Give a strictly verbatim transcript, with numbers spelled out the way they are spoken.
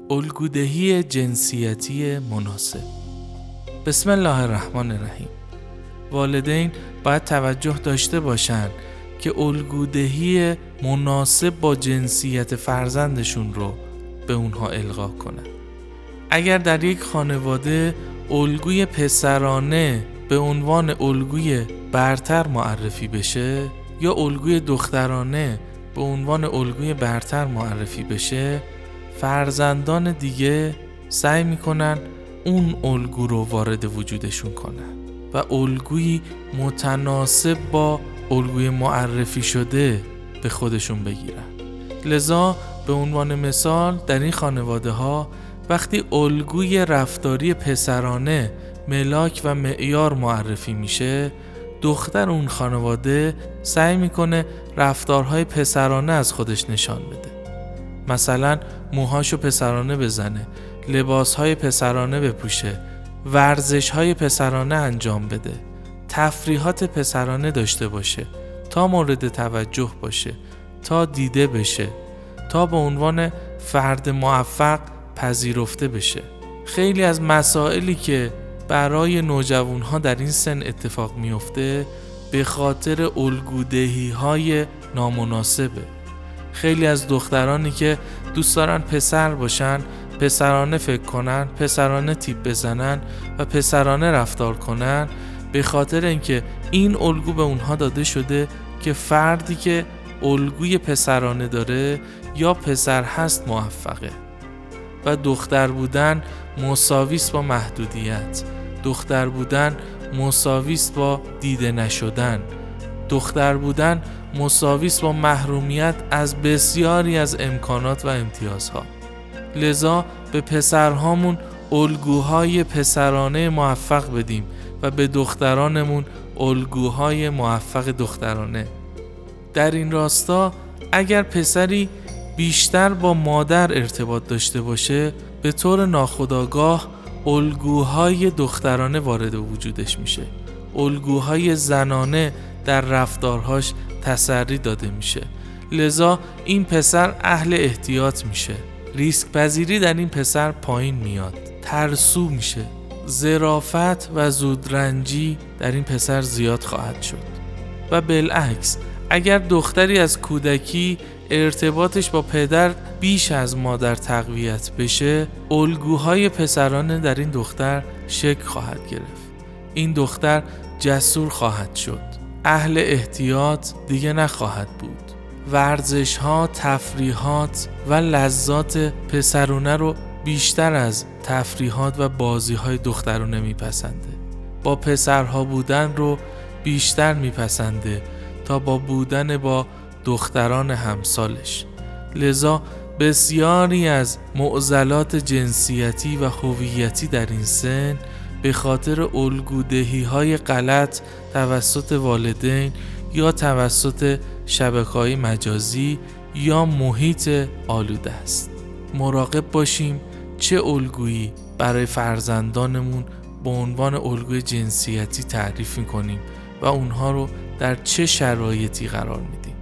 الگودهی جنسیتی مناسب. بسم الله الرحمن الرحیم. والدین باید توجه داشته باشند که الگودهی مناسب با جنسیت فرزندشون رو به اونها القا کنند. اگر در یک خانواده الگوی پسرانه به عنوان الگوی برتر معرفی بشه یا الگوی دخترانه به عنوان الگوی برتر معرفی بشه، فرزندان دیگه سعی میکنن اون الگو رو وارد وجودشون کنن و الگویی متناسب با الگوی معرفی شده به خودشون بگیرن. لذا به عنوان مثال در این خانواده ها وقتی الگوی رفتاری پسرانه ملاک و معیار معرفی میشه، دختر اون خانواده سعی میکنه رفتارهای پسرانه از خودش نشان بده. مثلا موهاشو پسرانه بزنه، لباسهای پسرانه بپوشه، ورزشهای پسرانه انجام بده، تفریحات پسرانه داشته باشه تا مورد توجه باشه، تا دیده بشه، تا به عنوان فرد موفق پذیرفته بشه. خیلی از مسائلی که برای نوجوانها در این سن اتفاق میفته به خاطر الگودهی‌های نامناسبه. خیلی از دخترانی که دوست دارن پسر باشن، پسرانه فکر کنن، پسرانه تیپ بزنن و پسرانه رفتار کنن، به خاطر اینکه این الگو به اونها داده شده که فردی که الگوی پسرانه داره یا پسر هست موفقه و دختر بودن مساویست با محدودیت، دختر بودن مساویست با دیده نشدن، دختر بودن مساویست با محرومیت از بسیاری از امکانات و امتیازها. لذا به پسرهامون الگوهای پسرانه موفق بدیم و به دخترانمون الگوهای موفق دخترانه. در این راستا اگر پسری بیشتر با مادر ارتباط داشته باشه، به طور ناخودآگاه الگوهای دخترانه وارد وجودش میشه، الگوهای زنانه در رفتارهاش تسری داده میشه. لذا این پسر اهل احتیاط میشه، ریسک پذیری در این پسر پایین میاد، ترسو میشه، ظرافت و زودرنجی در این پسر زیاد خواهد شد. و بالعکس اگر دختری از کودکی ارتباطش با پدر بیش از مادر تقویت بشه، الگوهای پسرانه در این دختر شکل خواهد گرفت. این دختر جسور خواهد شد، اهل احتیاط دیگه نخواهد بود، ورزش ها، تفریحات و لذات پسرونه رو بیشتر از تفریحات و بازی های دخترونه میپسنده. با پسرها بودن رو بیشتر میپسنده تا با بودن با دختران همسالش. لذا بسیاری از معضلات جنسیتی و هویتی در این سن به خاطر الگودهی‌های غلط توسط والدین یا توسط شبکه‌های مجازی یا محیط آلوده است. مراقب باشیم چه الگویی برای فرزندانمون به عنوان الگوی جنسیتی تعریف می‌کنیم و اونها رو در چه شرایطی قرار میدیم.